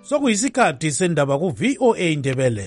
Sokuyisikhathi sendaba ku VOA Indebele.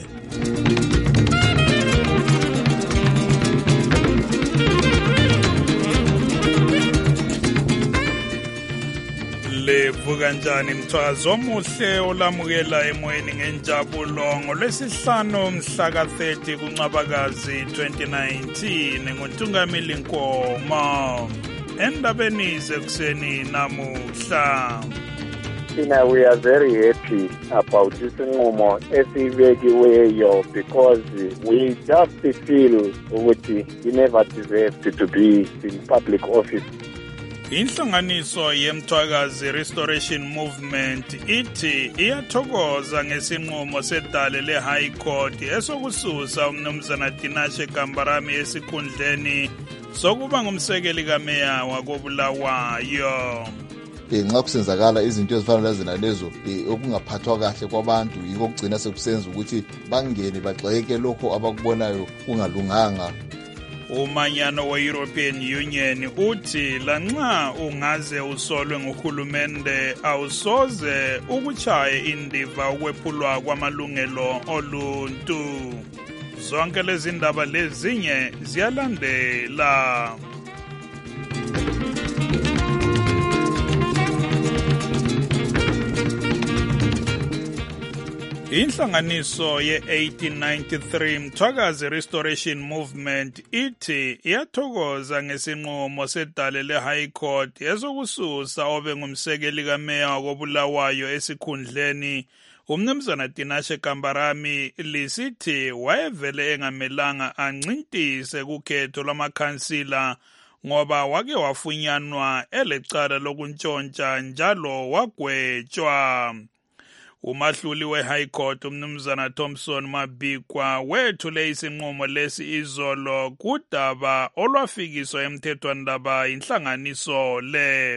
Levuka njani mthwazi omuhle olamukela emoyeni ngenjabulo ngolwesihlanu mhla ka-30 kuNcwabakazi 2019 nguNtungameli Nkomo. Endabeni zekuseni namuhla. We are very happy about this nqumo esibekiweyo because we just feel ukuthi we never deserved to be in public office. Inhlanganiso yemthwakazi Restoration Movement ithi iyathokoza ngesinqumo sedale le-High Court esokususa umnumzana Tinashe Kambarami esikhundleni sokuba ngumsekeli kameya wakoBulawayo. Nxa kusenzakala izinto ezifana lezina lezo okungaphathwa kahle kwabantu yiko kugcina sekusenza ukuthi bangene bagxeke lokho abakubonayo kungalunganga. Umanyano we-European Union uthi lanxa ungaze usolwe nguhulumende awusoze ukuchaye indiva ukwephulwa kwamalungelo oluntu. Zonke lezi ndaba lezinye ziyalandela. Inhlanganiso ye-1893 Mthwakazi Restoration Movement ithi iyathokoza ngesinqumo sedale le-High Court esokususa obe ngumsekeli kameya wakoBulawayo esikhundleni umnumzana Tinashe Kambarami. Lisithi wayevele engamelanga ancintise kukhetho lwamakhansila ngoba wake wafunyanwa elecala lokuntshontsha njalo wagwetshwa. Umahluli we-High Court umnumzana Thompson Mabikwa wethule isinqumo lesi izolo kudaba olwafikiswa emthethwandaba inhlanganiso le.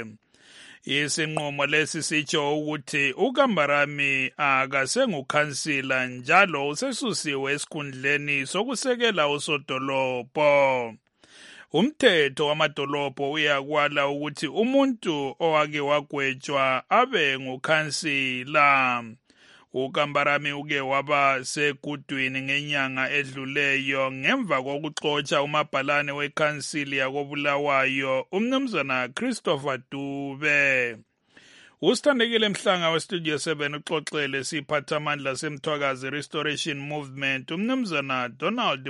Isinqumo lesi sitsho ukuthi uKambarami akasengukhansila njalo usesusiwe esikhundleni sokusekela usodolobho. Umthetho wamadolobho uyakwala ukuthi umuntu owake wagwetshwa abe ngukhansila. uKambarami uke waba segudwini ngenyanga edluleyo ngemva kokuxotsha umabhalane wekhansili yakoBulawayo umnumzana Christopher Dube. Usithandekile Mhlanga westudio 7 uxoxele siphathamandla semthwakazi Restoration Movement umnumzana Donald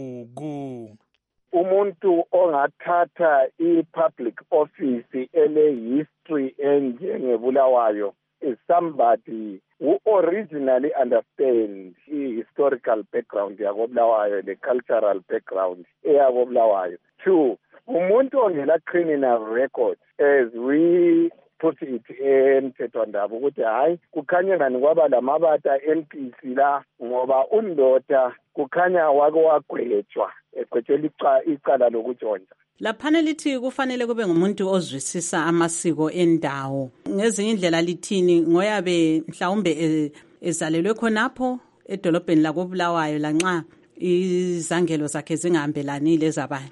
Magugu. Umuntu ongathatha i-public office ele-history enjengeBulawayo is somebody who originally understands i-historical background yakoBulawayo, the cultural background yakoBulawayo. 2, umuntu ongela criminal record, as we put it emthethwandaba ukuthi hayi kukhanya ngani kwaba lamabata empisi la ngoba undoda kukhanya wake wagwetshwa egwetshela icala lokutshontsha. Laphana lithi kufanele kube ngumuntu ozwisisa amasiko endawo. Ngezinye indlela lithini ngoyabe mhlawumbe ezalelwe khonapho edolobheni lakoBulawayo lanxa izangelo zakhe zingahambelanile zabanye?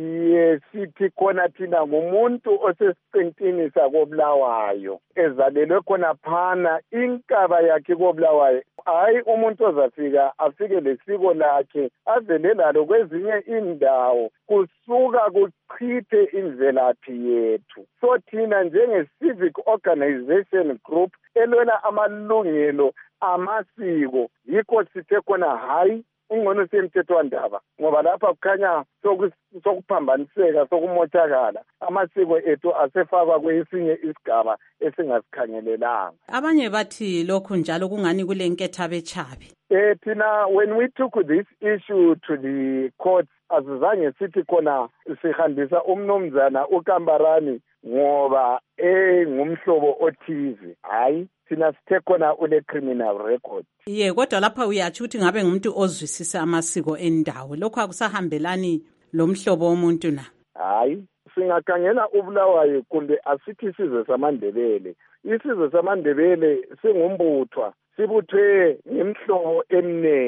Sithi khona thina ngumuntu osesiqintini sakoBulawayo ezalelwe khona phana inkaba yakhe koBulawayo. Hayi umuntu ozafika afike lesiko lakhe avele lalo kwezinye indawo kusuka kuchithe imvelaphi yethu. So thina njenge-civic organization group elwela amalungelo amasiko yikho sithe khona hayi ungcono semthethwandaba ngoba lapha kukhanya sokuphambaniseka sokumothakala amasiko ethu asefakwa kwesinye isigaba esingasikhangelelanga. Abanye bathi lokhu njalo kungani kule nketha bechabi. Thina when we took this issue to the court asizange sithi khona sihambisa umnumzana uKambarami ngoba ngumhlobo othize. Hayi thina sithe khona une criminal record. Kodwa lapha uyathi ukuthi ngabe ngumuntu ozwisisa amasiko endawo. Lokho akusahambelani lomhlobo womuntu na? Hayi singakhangela uBulawayo kumbe asithi isizwe samaNdebele. Isizwe samaNdebele singumbuthwa sibuthwe ngemhlobo eminingi.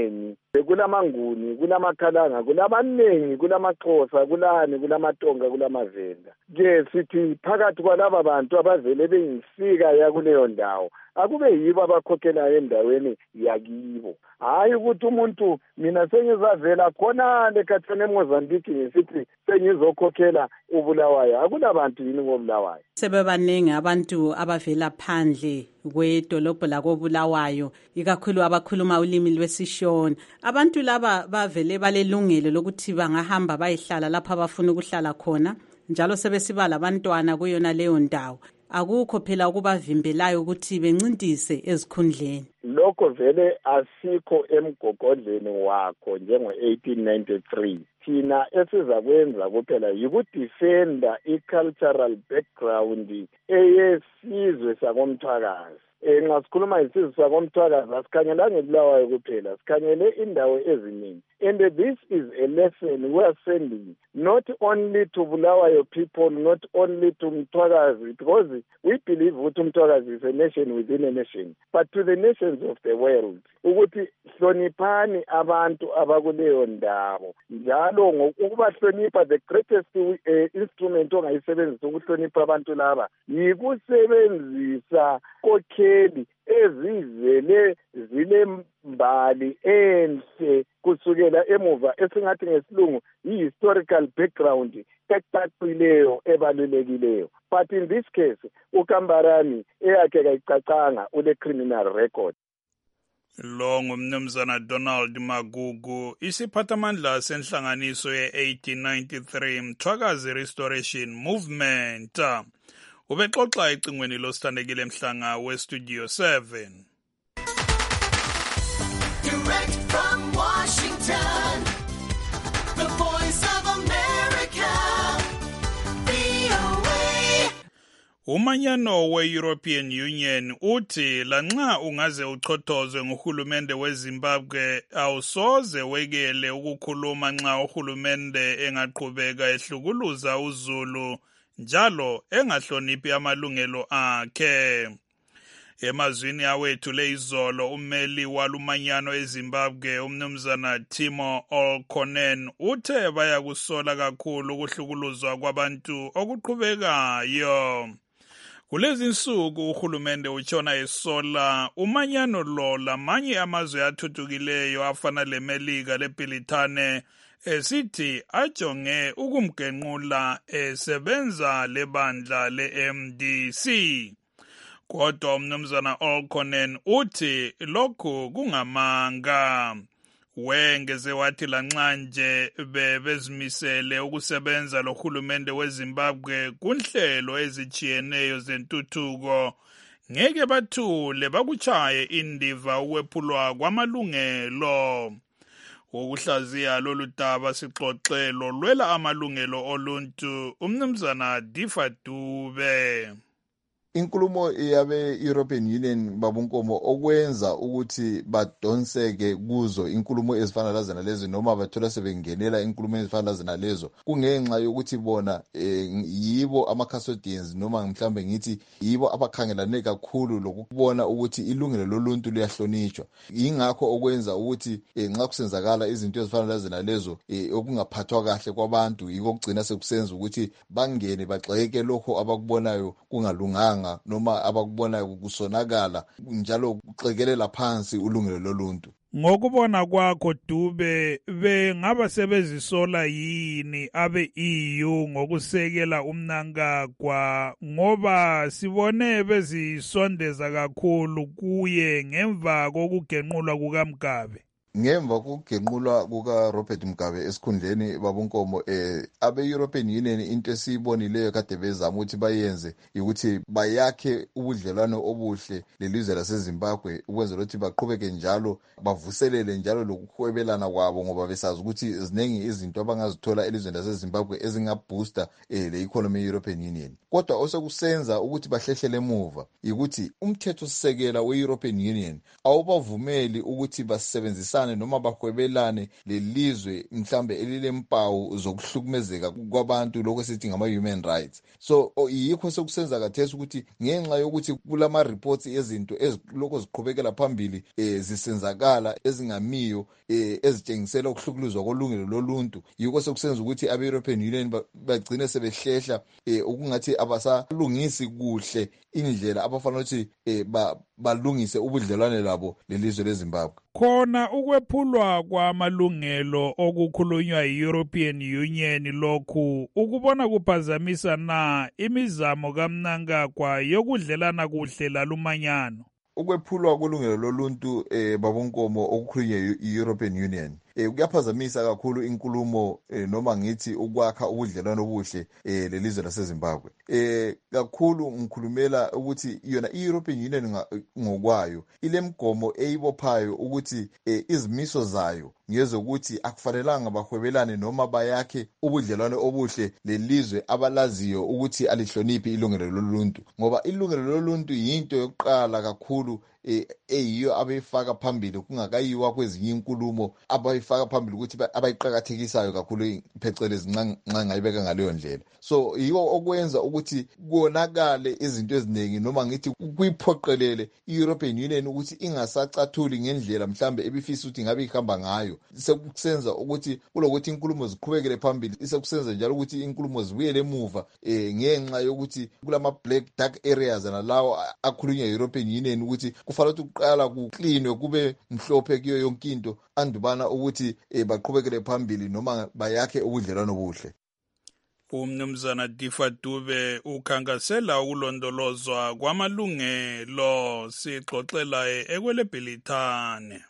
kulamanguni, kulamakhalanga, kulabaningi, kulamaXhosa, kulani, kulamaTonga, kulamavenda. Ke sithi phakathi kwalaba bantu abavele beyisika yakuleyo ndawo akube yibo abakhokhela endaweni yakibo. Hayi ukuthi umuntu mina sengizavela khona lekhathane eMozambique ngisithi sengizokhokhela uBulawayo. Akulabantu yini ngoBulawayo. Sebebaningi abantu abavela phandle kwedolobho lakoBulawayo, ikakhulu abakhuluma ulimi lwesiShona. Abantu laba bavele balelungelo lokuthi bangahamba bayihlala lapha abafuna ukuhlala khona, njalo sebesiba labantwana kuyona leyo ndawo. Akukho phela ukubavimbelayo ukuthi bencintise ezikhundleni. Lokho vele asikho emgogodleni wakho njengo-1893. Thina esizakwenza kuphela yikudefenda i-cultural background eyesizwe sakomthwakazi. Nxa sikhuluma isizwe sakomthwakazi asikhangela ngeBulawayo kuphela, sikhangele indawo eziningi. And this is a lesson we are sending not only to Bulawayo people, not only to Mthwakazi, because we believe ukuthi Mthwakazi is a nation within a nation, but to the nations of the world. Ukuthi hloniphani abantu abakuleyo ndawo. Njalo ngokubahlonipha, the greatest instrument ongayisebenzisa ukuhlonipha abantu laba yikusebenzisa kokheli ezivele zilembali enhle kusukela emuva esingathi ngesilungu i-historical background ecacileyo ebalulekileyo. But in this case uKambarani eyakhe kayicacanga ule criminal record. Lo ngumnumzana Donald Magugu, isiphathamandla senhlanganiso ye-1893 Mthwakazi Restoration Movement. Ubexoxa ecingweni losithandekile Mhlanga weStudio 7. Direct from Washington, the Voice of America, VOA. Umanyano we-European Union uthi lanxa ungaze uchothozwe nguhulumende weZimbabwe awusoze wekele ukukhuluma nxa uhulumende engaqhubeka ehlukuluza uZulu njalo engahloniphi amalungelo akhe. Emazwini awethu leyizolo ummeli walumanyano eZimbabwe umnumzana Timo Olkonen uthe bayakusola kakhulu ukuhlukuluzwa kwabantu okuqhubekayo. Kulezi insuku uhulumende utshona esola umanyano lo lamanye amazwe athuthukileyo afana leMelika leBrithani esithi ajonge ukumgenqula esebenza lebandla le-MDC. Kodwa umnumzana Olkonen uthi lokhu kungamanga. Wengeze wathi lanxa nje bebezimisele ukusebenza lohulumende weZimbabwe kunhlelo ezijiyeneyo zentuthuko, ngeke bathule bakuchaye indiva ukwephulwa kwamalungelo. Ukuhlaziya lolu daba sixoxelo lwela amalungelo oluntu umnumzana Difa Dube. Inkulumo yabe-European Union babunkomo okwenza ukuthi badonseke kuzo inkulumo ezifana lazana lezo noma bathola sebengenela inkulumo ezifana lazana lezo kungenxa yokuthi bona yibo ama-custodians noma mhlambe ngithi yibo abakhangelane kakhulu lokubona ukuthi ilungelo loluntu liyahlonishwa. Yingakho okwenza ukuthi nxa kusenzakala izinto ezifana lazana lezo okungaphathwa kahle kwabantu yiko kugcina sekusenza ukuthi bangene bagxeke lokho abakubonayo kungalunganga noma abakubonayo kusonakala njalo kuxekelela phansi ulungelo loluntu. Ngokubona kwakho Dube, bengaba sebezisola yini abe-EU ngokusekela umnankagwa ngoba sibone bezisondeza kakhulu kuye ngemva kokugenqulwa kukaMgabe? Ngemva kokugenqulwa kukaRobert Mugabe esikhundleni babunkomo abe-European Union into esiyibonileyo kade bezama ukuthi bayenze ukuthi bayakhe ubudlelwano obuhle lelizwe laseZimbabwe ukwenzela ukuthi baqhubeke njalo bavuselele njalo lokuhwebelana kwabo ngoba besazi ukuthi ziningi izinto abangazithola elizweni laseZimbabwe ezingabooster le-economy ye-European Union. Kodwa osekusenza ukuthi bahlehlele emuva ukuthi umthetho sisekela we-European Union awubavumeli ukuthi basebenzisa baphilisane noma bahwebelane lelizwe mhlambe elilempawu zokuhlukumezeka kwabantu lokho sithi ngama-human rights. So yikho sekusenza kathesi ukuthi ngenxa yokuthi kulama-reports ezinto ezilokho ziqhubekela phambili zisenzakala ezingamiyo ezitshengisela ukuhlukuluzwa kolungelo loluntu, yikho sekusenza ukuthi abe-European Union bagcine sebehlehla okungathi abasalungisi kuhle indlela abafanele ukuthi balungise ubudlelwane labo lelizwe leZimbabwe. Khona ukwephulwa kwamalungelo okukhulunywa yi-European Union lokhu ukubona kuphazamisa na imizamo kaMnangagwa yokudlelana kuhle lalumanyano? Ukwephulwa kolungelo loluntu babonkomo okukhulunywa yi-European Union kuyaphazamisa kakhulu inkulumo noma ngithi ukwakha ubudlelwano obuhle lelizwe laseZimbabwe. Kakhulu ngikhulumela ukuthi yona i-European Union ngokwayo ilemgomo eyibophayo ukuthi izimiso zayo ngezokuthi akufanelanga bahwebelane noma bayakhe ubudlelwano obuhle lelizwe abalaziyo ukuthi alihloniphi ilungelo loluntu, ngoba ilungelo loluntu yinto yokuqala kakhulu eyiyo abeyifaka phambili kungakayiwa kwezinye inkulumo abayifaka phambili ukuthi abayiqakathekisayo kakhulu phecelezi nxa ngayibeka ngaleyo ndlela. So yiwo okwenza ukuthi konakale izinto eziningi noma ngithi kuyiphoqelele i-European Union ukuthi ingasacathuli ngendlela mhlambe ebifisa ukuthi ngabe ihamba ngayo. Sekusenza ukuthi kulokuthi inkulumo ziqhubekele phambili, sekusenza njalo ukuthi inkulumo zibuyele emuva ngenxa yokuthi kulama black dark areas nalawo akhulunywa yi-European Union ukuthi kufanele ukuthi uqala kuklinwe kube mhlophe kuyo yonke into andubana ukuthi baqhubekele phambili noma bayakhe ubudlelwano obuhle. Umnumzana Difa Dube ukhangasela ukulondolozwa kwamalungelo sixoxela ekwelebhilithane.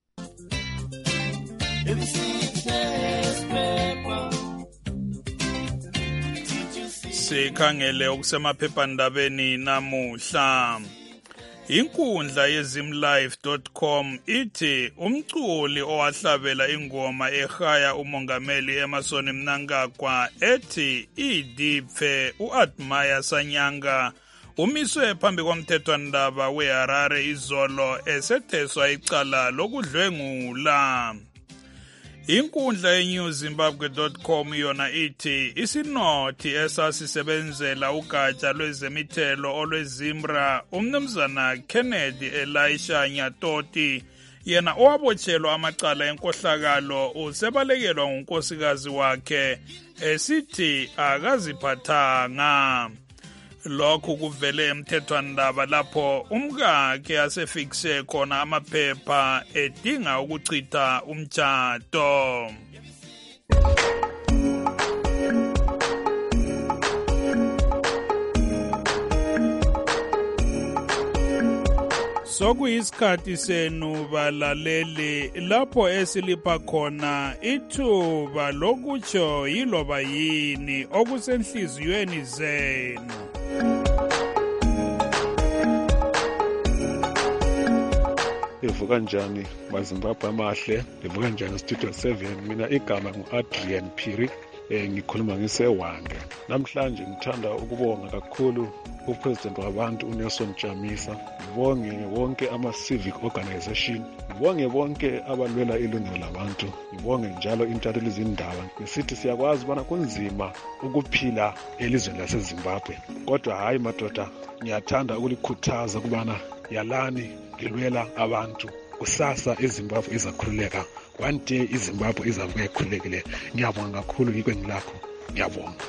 Sikhangele okusemaphephandabeni namuhla. Inkundla yezimlife.com ithi umculi owahlabela ingoma ehaya umongameli Emmerson Mnangagwa ethi idiphe uAdmire Sanyanga umiswe phambi komthethwandaba weHarare izolo esetheswa icala lokudlwengula. Inkundla yeNewZimbabwe.com yona ithi isinothi esasisebenzela ugatsha lwezemithelo olweZimbra umnumzana Kennedy Elisha Nyatoti yena owabotshelwa amacala enkohlakalo usebalekelwa ngunkosikazi wakhe esithi akaziphathanga. Lokhu kuvele emthethwandaba lapho umkakhe asefikise khona amaphepha edinga ukuchitha umtshado. Sokuyisikhathi senu balaleli lapho esilipha khona ithuba lokutsho yiloba yini okusenhliziyweni zenu. Livuka njani baZimbabwe amahle, livuka njani Studio 7, mina igama ngu-Adrian Phiri, ngikhuluma ngiseWange. Namhlanje ngithanda ukubonga kakhulu uPresident wabantu uNelson Chamisa, ngibonge wonke ama-civic organization, ngibonge bonke abalwela ilungelo labantu, ngibonge njalo intatheli zindaba. Ngisithi siyakwazi bona kunzima ukuphila elizweni laseZimbabwe, kodwa hayi madoda, ngiyathanda ukulikhuthaza kubana yalani ngilwela abantu. Kusasa iZimbabwe izakhululeka, one day iZimbabwe izabuya ikhululekile. Ngiyabonga kakhulu ikwengi lakho, ngiyabonga.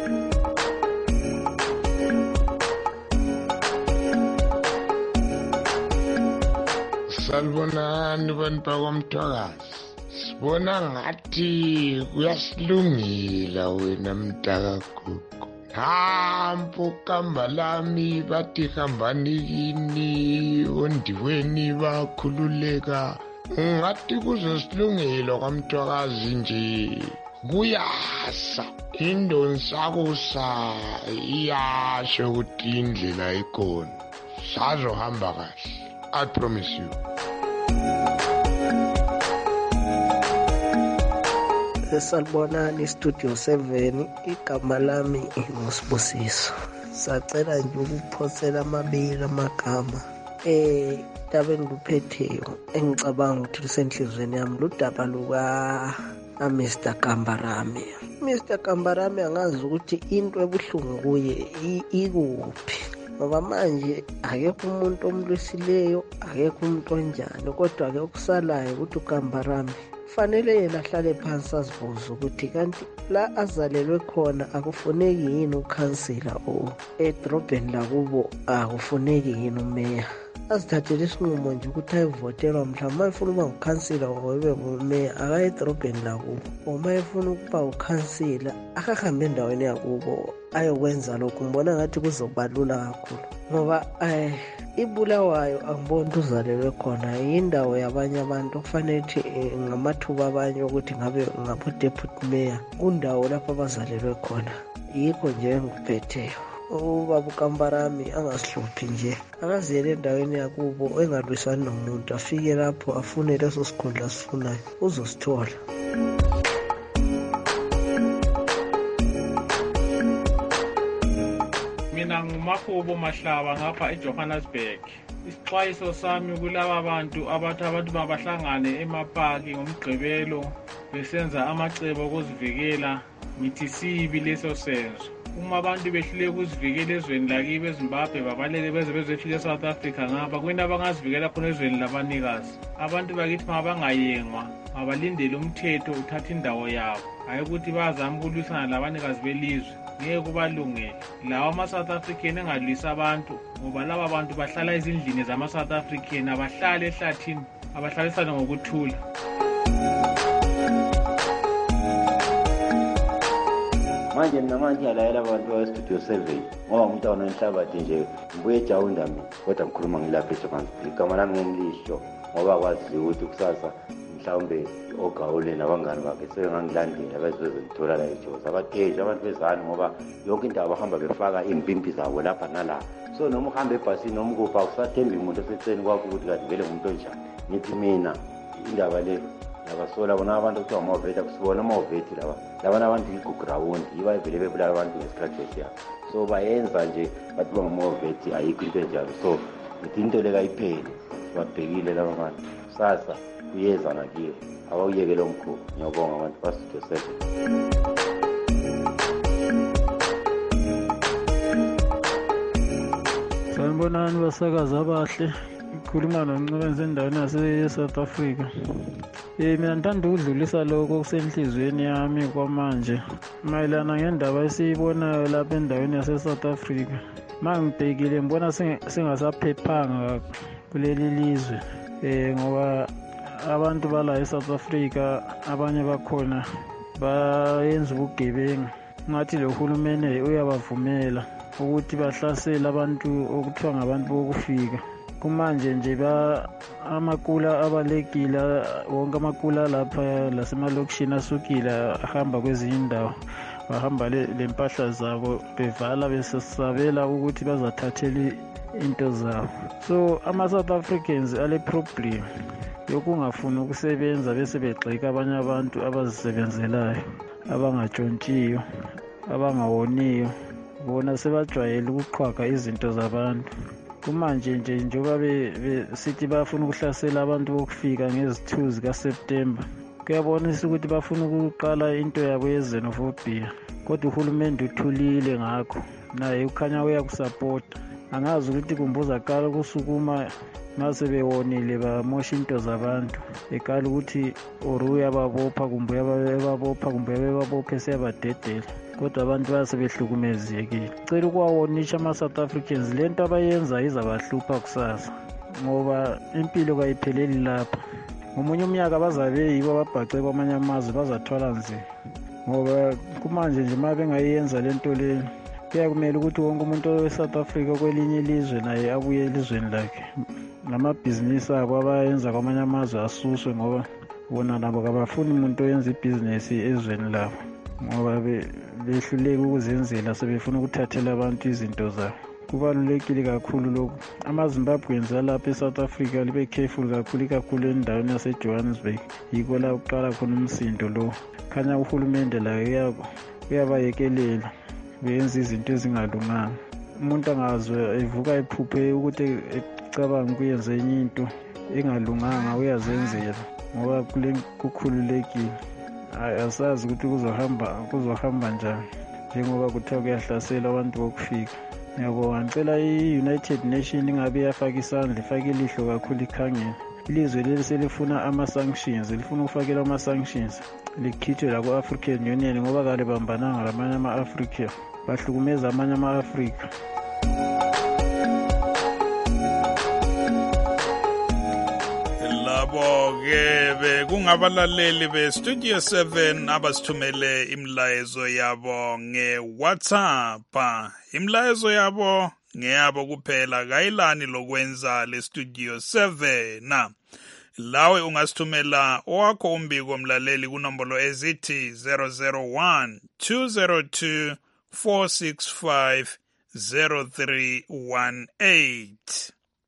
Salibonani bantu bakwamthwakazi, sibona ngathi kuyasilungila wena mntakagugu. Hampo kamba lami bathi hambani kini ondiweni bakhululeka. Ngathi kuzosilungela kwamthwakazi nje kuyasa indonsakusa iyasho ukuthi indlela ikhona sazohamba kahle. I promise you. Salibonani Studio 7, igama lami nguSibusiso. Sacela nje ukuphosela amabili amagama Daba engiluphetheyo engicabanga ukuthi lisenhlizweni yami ludaba luka Mr. Kambarami. Mr. Kambarami angazi ukuthi into ebuhlungu kuye ikuphi, ngoba manje akekho umuntu omlwisileyo, akekho umuntu onjani, kodwa ke okusalayo ukuthi uKambarami fanele yena ahlale phansi azibuze ukuthi kanti la azalelwe khona akufuneki yini ukhansila edrobheni lakubo, akufuneki yini umeya. Azithathele isinqumo nje ukuthi ayivotelwa mhlawumbe uma efuna ukuba ngukhansila obe ngumeya akaye edrobheni lakubo, uma efuna ukuba ukhansila akahambe endaweni yakubo ayokwenza lokhu. Ngibona ngathi kuzoba lula kakhulu ngoba iBulawayo angiboni ukuthi uzalelwe khona, yindawo yabanye abantu okufanele ukuthi ngamathuba abanye ukuthi ngabe ngabo-deputy mayor kundawo lapho abazalelwe khona. Yikho nje engikuphetheyo. Ubaba uKambarami angasihluphi nje, akaziyele endaweni yakubo engalwisani nomuntu, afike lapho afune leso sikhundla asifunayo, uzosithola. Mina nguMahubo Mahlaba ngapha eJohannesburg. Isixwayiso sami kulaba bantu abathi abantu mabahlangane emapaki ngomgqibelo besenza amacebo okuzivikela, ngithi sibi leso senzo. Uma abantu behlule ukuzivikela ezweni lakibo eZimbabwe babaleke beze bezefika eSouth Africa ngapha kwena abangazivikela khona ezweni labanikazi. Abantu bakithi mabangayengwa, mabalindele umthetho uthatha indawo yabo, hayi ukuthi bazama ukulwisana labanikazi belizwe. Ngeke kubalungele lawa ama-South African engalwisa abantu, ngoba laba bantu bahlala ezindlini zama-South African, abahlali ehlathini, abahlalisana ngokuthula. Manje mina ngiyalayela abantu be-Studio 7 ngoba umntwana wenhlabathi nje ngibuye eJaunda mina, kodwa ngikhuluma ngilapha eJohannesburg. Igama lami ngumlihlo ngoba kwaziyo ukuthi kusasa mhlawumbe ogawule nabangani bakhe sebengangilandela bezozithola la eJoza, abateji abantu bezani ngoba yonke into abahamba befaka impimpi zabo lapha nalapha. So noma uhamba ebhasini noma ukupha akusathembi umuntu oseceni kwakho ukuthi kanti vele ngumuntu onjani. Ngithi mina indaba le yabasola bona abantu kuthiwa amaveti, akusibona amaveti laba nabantu igugrawundi yiba vele bebulala abantu ngesikhathi esiyabo. So bayenza nje bathi bangamaveti, ayikho into enjalo. So ngithi into le kayipheli, babhekile laba bantu sasa kuyeza nakiyo, awuyekele omkhulu. Ngiyabonga abantu ba-Studio 7. Sanibonani basakazi abahle, ikhuluma noNcebeni endaweni yase-South Africa. Mina ngithanda ukudlulisa lokho okusenhlizweni yami kwamanje mayelana ngendaba esiyibonayo lapha endaweni yase-South Africa. Mangibhekile ngibona singasaphephanga kuleli lizwe, ngoba abantu bala eSouth Africa abanye bakhona bayenza ubugebengu. Ngathi lo hulumeni uyabavumela ukuthi bahlasele abantu okuthiwa ngabantu bokufika. Kumanje nje amakula abalekile, wonke amakula lapha lasemalokishini asukile ahamba kwezinye indawo, bahamba lempahla zabo bevala besesabela ukuthi bazathathela into zabo. So ama-South Africans ale problem yokungafuni ukusebenza bese begxeka abanye abantu abazisebenzelayo, abangatshontshiyo, abangawoniyo. Bona sebajwayele ukuqhwaga izinto zabantu. Kumanje nje njengoba sithi bafuna ukuhlasela abantu bokufika ngezi-2 zikaSeptemba, kuyabonisa ukuthi bafuna ukuqala into yabo ye-xenophobia. Kodwa uhulumende uthulile ngakho, naye ukhanya uyakusapota. Angazi ukuthi kumbuza qala ukusukuma mase bewonile bamosha into zabantu, ekala ukuthi uyababopha kumbe uyababophe siyabadedela. Kodwa abantu basebehlukumezekile. Cela ukuwawonisha ama-South Africans lento abayenza izabahlupha kusasa, ngoba impilo kayipheleli lapha. Ngomunye umnyaka bazabe yibo ababhace kwamanye amazwe bazathwala nzima, ngoba kumanje nje uma bengayenza lento le kuyakumele ukuthi wonke umuntu we-South Africa kwelinye ilizwe naye abuye elizweni lakhe. Namabhizinisi abo abayenza kwamanye amazwe asuswe, ngoba bona nabo kabafuni umuntu oyenza ibhizinisi ezweni labo, ngoba behluleka ukuzenzela sebefuna ukuthathela abantu izinto zabo. Kubalulekile kakhulu lokhu. AmaZimbabweans alapha eSouth Africa libe careful kakhulu endaweni yaseJohannesburg, yikho la uqala khona umsindo lo. Khanya uhulumende layo uyabayekelela benza izinto ezingalunganga. Umuntu angazwe evuka ephuphe ukuthi ungacabangi ukuyenza enye into engalunganga uyazenzela ngoba kukhululekile. Asazi ukuthi kuzohamba njani njengoba kuthiwa kuyahlasela abantu bokufika. Ngiyabonga, ngicela i-United Nations ingabe yafaka isandla, ifake ilihlo kakhulu ikhangela. Ilizwe leli selifuna ama-sanctions, lifuna ukufakela ama-sanctions likhithwe la ku-African Union ngoba kalibambananga lamanye ama-Afrika, bahlukumeza amanye ama-Afrika. Labo-ke bekungabalaleli be-Studio 7 abasithumele imlayezo yabo nge-WhatsApp. Imlayezo yabo ngeyabo kuphela, kayilani lokwenza le-Studio 7. Lawe ungasithumela owakho umbiko mlaleli kunombolo ezithi 001 202 465 0318.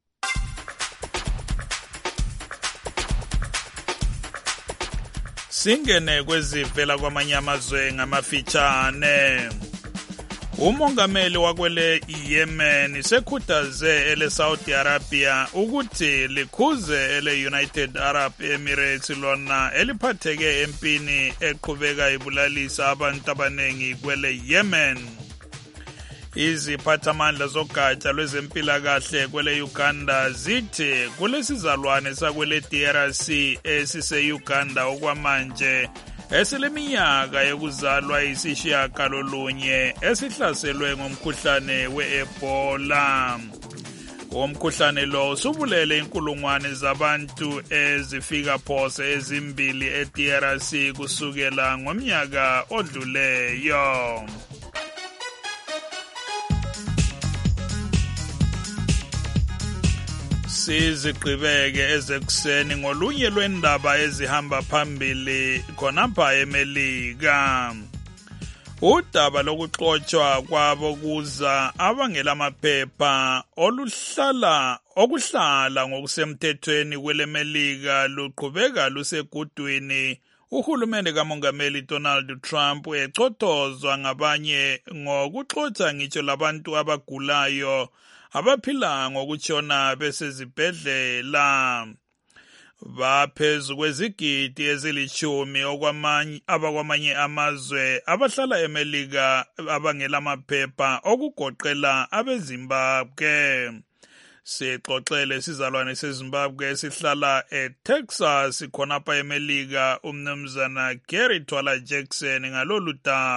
Singene kwezivela kwamanye amazwe ngamafitshane. Umongameli wakwele Yemen sekhuthaze ele Saudi Arabia ukuthi likhuze ele United Arab Emirates lona eliphatheke empini eqhubeka ibulalisa abantu abanengi kwele Yemen. Iziphathamandla zogatsha lwezempilakahle kwele Uganda zithi kulesizalwane sakwele DRC esise-Uganda okwamanje esileminyaka yokuzalwa isishiyagalolunye esihlaselwe ngomkhuhlane we-Ebola. Umkhuhlane lo usubulele inkulungwane zabantu ezifika phose ezimbili e-DRC kusukela ngomnyaka odluleyo. Sizigqibeke ezekuseni ngolunye lwendaba ezihamba phambili khonapha eMelika. Udaba lokuxotshwa kwabo kuza abangelamaphepha okuhlala ngokusemthethweni kweleMelika luqhubeka lusegudwini. Uhulumende kamongameli Donald Trump echothozwa ngabanye ngokuxotsha ngitsho labantu abagulayo abaphila ngokutshona besezibhedlela. Baphezu kwezigidi ezili-10 abakwamanye amazwe abahlala eMelika abangelamaphepha okugoqela abeZimbabwe. Sixoxele sizalwane seZimbabwe esihlala eTexas khonapha eMelika umnumzana Gary Twala Jackson ngalolu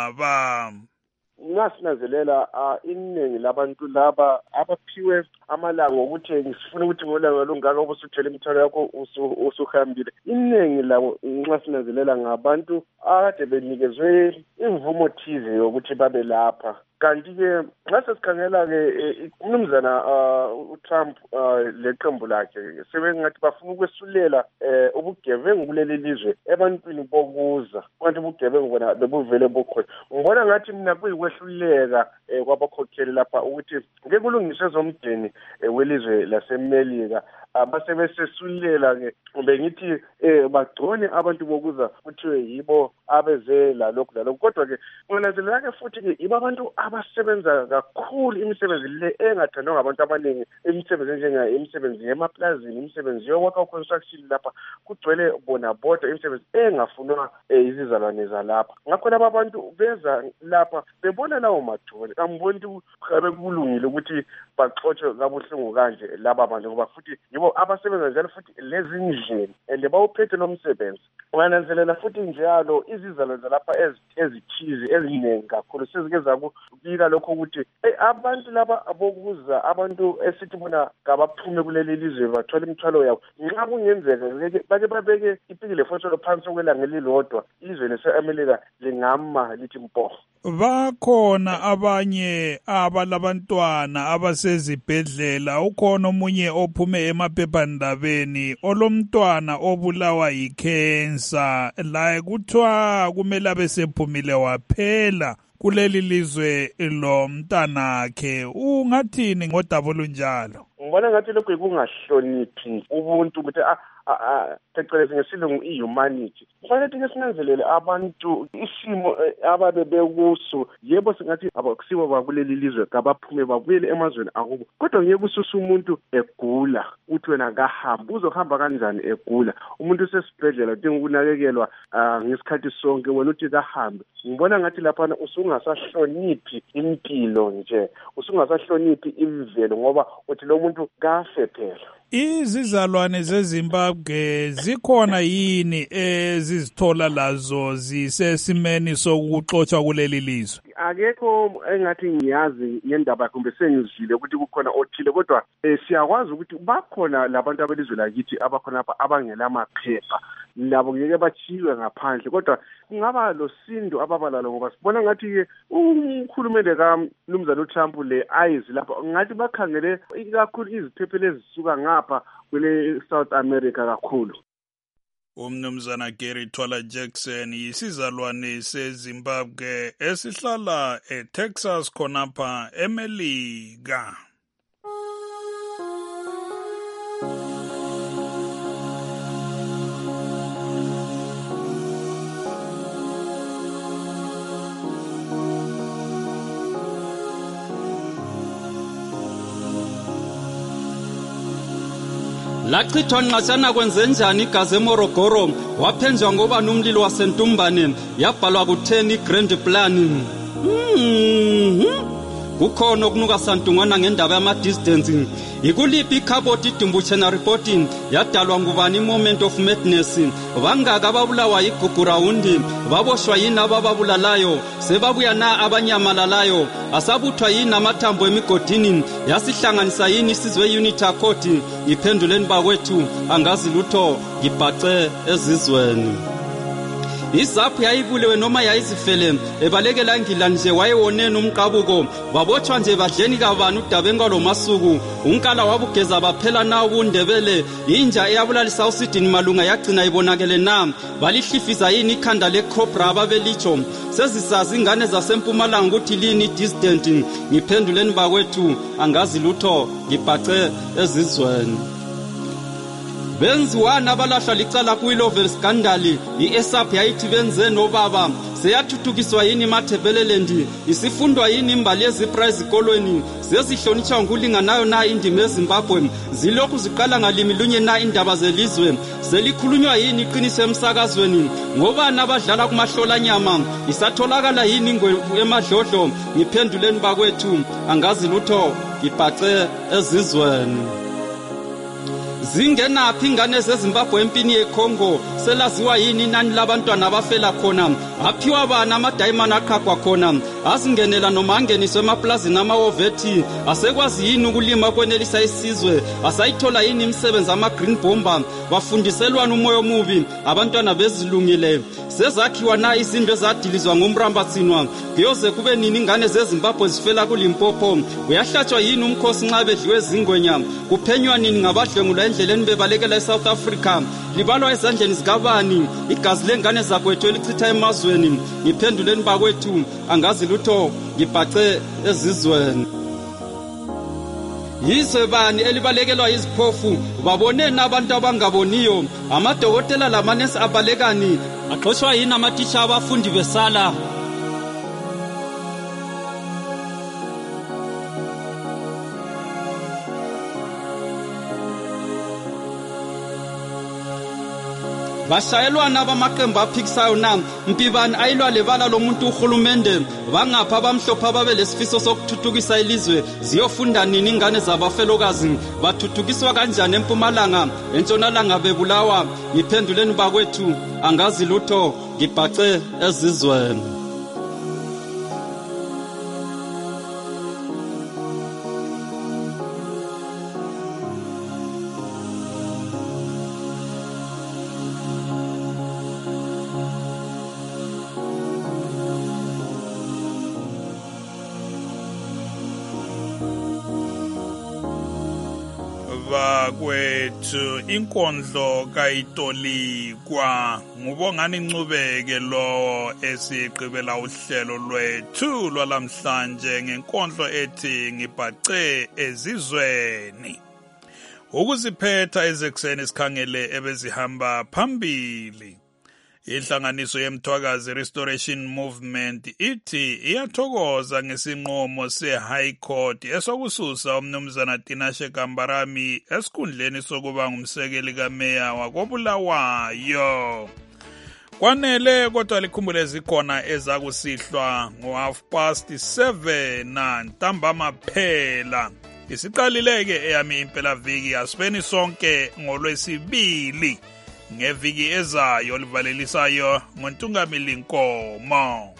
daba. Ngasinanzelela iningi labantu laba abaphiwe amalanga ukuthi ngifuna ukuthi ngolanga longaka obusuthele imithwalo yakho usuhambile. Iningi labo ngasinanzelela ngabantu akade benikezwe imvumo thize yokuthi babe lapha. Kanti-ke nxa sikhangela-ke umnumzana uTrump leqembu lakhe sebengathi bafuna ukwesulela ubugebengu kuleli lizwe ebantwini bokuza, kanti ubugebengu bona bebuvele bukhona. Ngibona ngathi mina kuyikwehluleka kwabakhokheli lapha ukuthi ngeke kulungiswe zomdeni welizwe laseMelika. Basebesesulela-ke bengithi bagcone abantu bokuza kuthiwe yibo abeze lalokhu lalokhu. Kodwa-ke kunanzelelake futhi-ke yibo abantu abasebenza kakhulu imisebenzi le engathandwa ngabantu abaningi, imisebenzi njengemisebenzi yemaplazini, imisebenzi yokwakha construction lapha kugcwele bona bodwa, imisebenzi engafunwa izizalwane zalapha. Ngakho laba bantu beza lapha bebona lawo mathole, angiboni ukuthi kulungile ukuthi baxotshwe kabuhlungu kanje laba bantu ngoba futhi yibo abasebenza njalo futhi lezi ndlini and bawuphethe lo msebenzi. Ungananzelela futhi njalo izizalwane zalapha ezithize eziningi kakhulu sezike zakubika lokho ukuthi abantu laba abokuza, abantu esithi bona kabaphume kuleli lizwe bathola imithwalo yabo, nxa kungenzeka bake babeke ipikile fotsholo phansi okwelanga elilodwa, izwe lase-Amerika lingama lithi mpo. Bakhona abanye abalabantwana abasezibhedlela. Ukhona omunye ophume emaphephandabeni olomntwana obulawa yikhensa, la kuthiwa kumele abesephumile waphela kuleli lizwe lo mntanakhe. Ungathini ngodaba olunjalo? Ngibona ngathi lokho kungahloniphi ubuntu ukuthi phecelezi ngesilungu i-humanity. Kufanele ke sinanzelele abantu isimo ababe bekuso. Yebo singathi abakusibo bakuleli lizwe kabaphume babuyele emazweni akubo, kodwa ngeke ususa umuntu egula uthi wena kahambe. Uzohamba kanjani egula? Umuntu usesibhedlela udinga ukunakekelwa ngesikhathi sonke, wena uthi kahambe. Ngibona ngathi lapha usungasahloniphi impilo nje, usungasahloniphi imvelo, ngoba uthi lo muntu kafe phela. Izizalwane zeZimbabwe zikhona yini ezizithola lazo zisesimeni sokuxotshwa kuleli lizwe? Akekho engathi ngiyazi ngendaba kumbe sengizwile ukuthi kukhona othile, kodwa siyakwazi ukuthi bakhona labantu abelizwe lakithi abakhona apha abangela maphepha, labo ngeke bachiwe ngaphandle, kodwa kungaba losindo ababalalo, ngoba sibona ngathi-ke ukhulumende kaMnumzana uTrump le ayizi lapha ngathi bakhangele ikakhulu iziphephelo ezisuka ngapha kwele South America kakhulu. Umnumzana Gary Twala Jackson yisizalwane seZimbabwe esihlala eTexas khonapha eMelika. Lachithwa nqashana kwenzenjani igazi eMorogoro waphenjwa ngoba nomlilo wasentumbane yabhalwa ku10 grand plan. Kukhona okunuka santungwana ngendaba yama distance. Ikuliphi ikhaboti idumbuchena reporting yadalwa ngubani moment of madness. Bangaka ababulawa iguguraundi baboshwa yini abababulalayo sebabuya na abanyamalalayo asabuthwa yini amathambo emigodini yasihlanganisa yini isizwe unity accord. Iphenduleni bakwethu angazi lutho ngibhace ezizweni. Izaphu yayibulewe noma yayizifele ebalekela ngila nje wayewonene umqabuko babotshwa nje badleni kabani udabeni kwalomasuku unkala wabugeza baphela na ubundebele inja eyabulalisa usidini malunga yagcina ibonakele na balihlifisa yini ikhanda lecobra ababelicho sezisazi ingane zasempumalanga ukuthi lini distant. Ngiphenduleni bakwethu angazi lutho ngibhace ezizweni. Benziwana abalahla licala kuilovel scandal iESAP yayithi benze nobaba seyathuthukiswa yini mathebelelendi isifundwa yini imbali yeziprize kolweni sezihlonitshwa ngulinganayo na indima eZimbabwe zilokhu ziqala ngalimi lunye na indaba zelizwe selikhulunywa yini iqiniso emsakazweni ngoba nabadlala kumahlola nyama isatholakala yini ingwe emadlodlo. Ngiphenduleni bakwethu angazi lutho ngibhace ezizweni. Zingenaphi ingane zeZimbabwe empini yeCongo selaziwa yini inani labantwana abafela khona aphiwa bana amadayimana aqhaqwa khona azingenela noma angeniswe emaplazini amawovethi asekwazi yini ukulima kwenelisa isizwe asayithola yini imisebenzi ama-green bomber bafundiselwana umoya omubi abantwana bezilungile sezakhiwa na izindlu ezadilizwa ngomrambatsinwa kuyoze kube nini ingane zeZimbabwe zifela kuLimpopo uyahlatshwa yini umkhosi nxa bedliwe ezingwenya kuphenywa nini ngabadlwengula endleleni bebalekela eSouth Africa libalwa ezandleni zikabani igazi lengane zakwethu elichitha emazweni. Ngiphenduleni bakwethu angazi lutho ngibhace ezizweni. Yizwe bani elibalekelwa iziphofu babonena abantu abangaboniyo amadokotela lamanesi abalekani axoshwa yini amatitsha abafundi besala. Bashayelwana abamaqembu aphikisayo na mpibani ayilwa lebala lomuntu uhulumende bangapha abamhlophe babelesifiso sokuthuthukisa ilizwe ziyofunda nini ingane zabafelokazi bathuthukiswa kanjani eMpumalanga eNtshonalanga bebulawa. Ngiphenduleni bakwethu angazi lutho ngibhace ezizweni. Bakwethu inkondlo kayitolikwa ngubongani Ncubeke lo esiqhubela uhlelo lwethu lwalamhlanje ngenkondlo ethi ngibhace ezizweni. ukuziphetha ezekuseni sikhangele ebezihamba phambili. Inhlanganiso yemthwakazi Restoration Movement ithi iyathokoza ngesinqumo se-High Court esokususa umnumzana Tinashe Kambarami esikhundleni sokuba ngumsekeli kameya wakoBulawayo. Kwanele kodwa likhumbule zikhona ezakusihlwa ngo7:30 ntambama phela. Isiqalileke eyami impela viki asibeni sonke ngolwesibili ngeviki ezayo livalelisayo ngoNtungamili Nkomo.